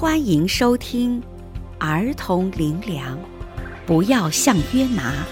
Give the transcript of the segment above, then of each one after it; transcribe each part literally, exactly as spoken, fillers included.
欢迎收听儿童灵粮，不要像约拿。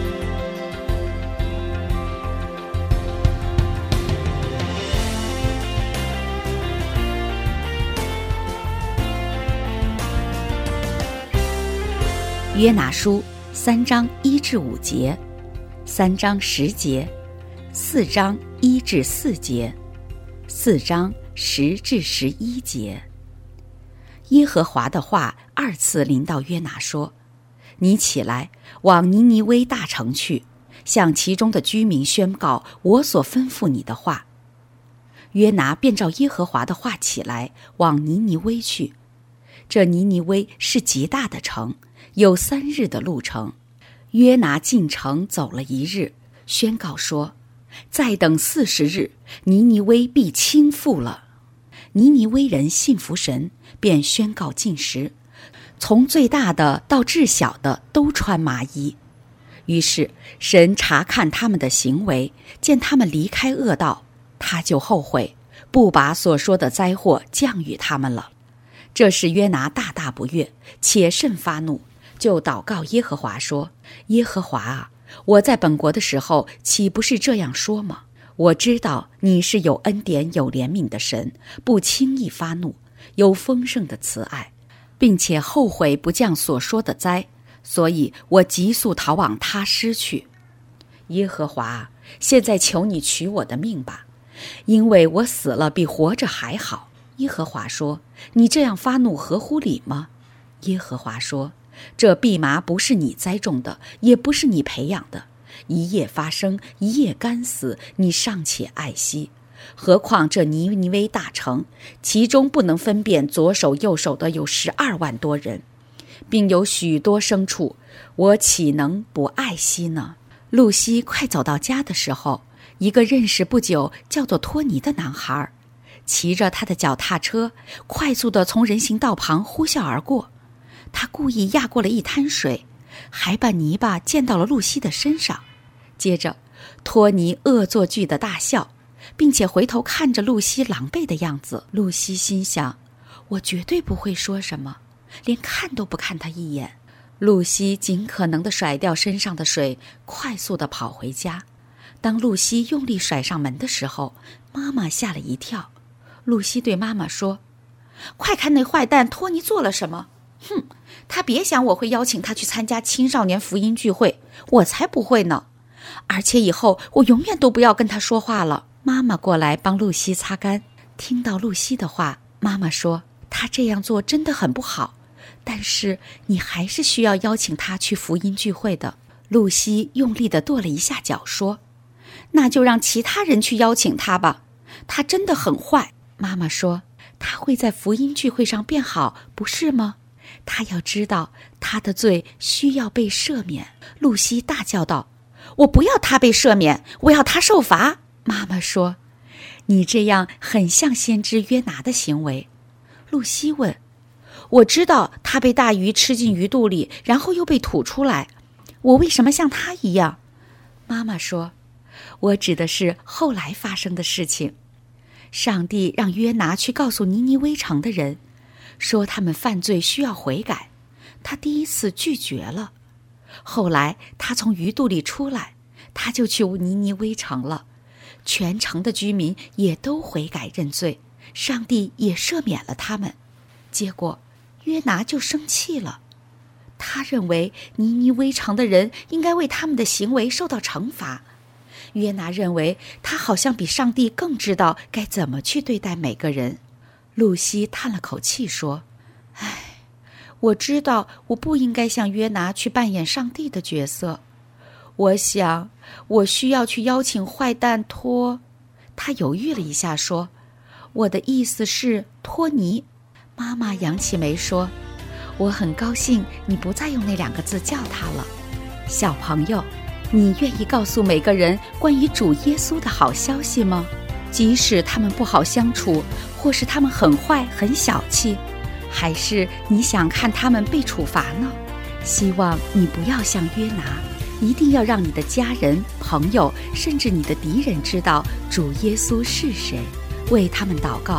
约拿书三章一至五节，三章十节，四章一至四节，四章十至十一节。耶和华的话二次临到约拿说：你起来，往尼尼微大城去，向其中的居民宣告我所吩咐你的话。约拿便照耶和华的话起来，往尼尼微去。这尼尼微是极大的城，有三日的路程。约拿进城走了一日，宣告说：再等四十日，尼尼微必倾覆了。尼尼微人信服神，便宣告禁食，从最大的到至小的都穿麻衣。于是神查看他们的行为，见他们离开恶道，他就后悔，不把所说的灾祸降与他们了。这时约拿大大不悦，且甚发怒，就祷告耶和华说：耶和华啊，我在本国的时候岂不是这样说吗？我知道你是有恩典有怜悯的神，不轻易发怒，有丰盛的慈爱，并且后悔不降所说的灾，所以我急速逃往他施去。耶和华，现在求你取我的命吧，因为我死了比活着还好。耶和华说：你这样发怒合乎理吗？耶和华说：这蓖麻不是你栽种的，也不是你培养的，一夜发生，一夜干死，你尚且爱惜。何况这尼尼微大城，其中不能分辨左手右手的有十二万多人，并有许多牲畜，我岂能不爱惜呢？露西快走到家的时候，一个认识不久叫做托尼的男孩骑着他的脚踏车，快速地从人行道旁呼啸而过。他故意压过了一滩水，还把泥巴溅到了露西的身上。接着托尼恶作剧的大笑，并且回头看着露西狼狈的样子。露西心想，我绝对不会说什么，连看都不看他一眼。露西尽可能地甩掉身上的水，快速地跑回家。当露西用力甩上门的时候，妈妈吓了一跳。露西对妈妈说：快看那坏蛋托尼做了什么！哼，他别想我会邀请他去参加青少年福音聚会，我才不会呢。而且以后我永远都不要跟他说话了。妈妈过来帮露西擦干。听到露西的话，妈妈说：他这样做真的很不好，但是你还是需要邀请他去福音聚会的。露西用力地跺了一下脚说：那就让其他人去邀请他吧，他真的很坏。妈妈说：他会在福音聚会上变好，不是吗？他要知道他的罪需要被赦免。露西大叫道：我不要他被赦免，我要他受罚。妈妈说：你这样很像先知约拿的行为。露西问：我知道他被大鱼吃进鱼肚里，然后又被吐出来，我为什么像他一样？妈妈说：我指的是后来发生的事情。上帝让约拿去告诉尼尼微城的人，说他们犯罪需要悔改，他第一次拒绝了。后来他从鱼肚里出来，他就去尼尼微城了，全城的居民也都悔改认罪，上帝也赦免了他们。结果约拿就生气了，他认为尼尼微城的人应该为他们的行为受到惩罚。约拿认为他好像比上帝更知道该怎么去对待每个人。露西叹了口气说：唉，我知道我不应该像约拿去扮演上帝的角色。我想我需要去邀请坏蛋托……他犹豫了一下说：我的意思是托尼。妈妈扬起眉说：我很高兴你不再用那两个字叫他了。小朋友，你愿意告诉每个人关于主耶稣的好消息吗？即使他们不好相处，或是他们很坏很小气，还是你想看他们被处罚呢？希望你不要像约拿，一定要让你的家人、朋友，甚至你的敌人知道主耶稣是谁，为他们祷告，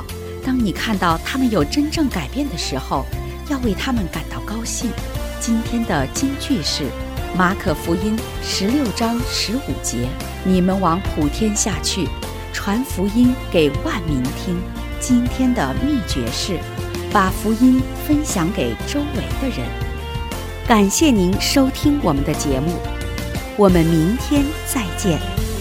当你看到他们有真正改变的时候，要为他们感到高兴。今天的金句是马可福音十六章十五节：你们往普天下去，传福音给万民听。今天的秘诀是把福音分享给周围的人。感谢您收听我们的节目，我们明天再见。